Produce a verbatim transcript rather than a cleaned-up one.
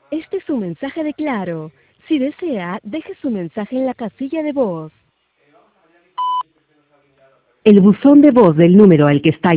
Este es un mensaje de Claro. Si desea, deje su mensaje en la casilla de voz. El buzón de voz del número al que está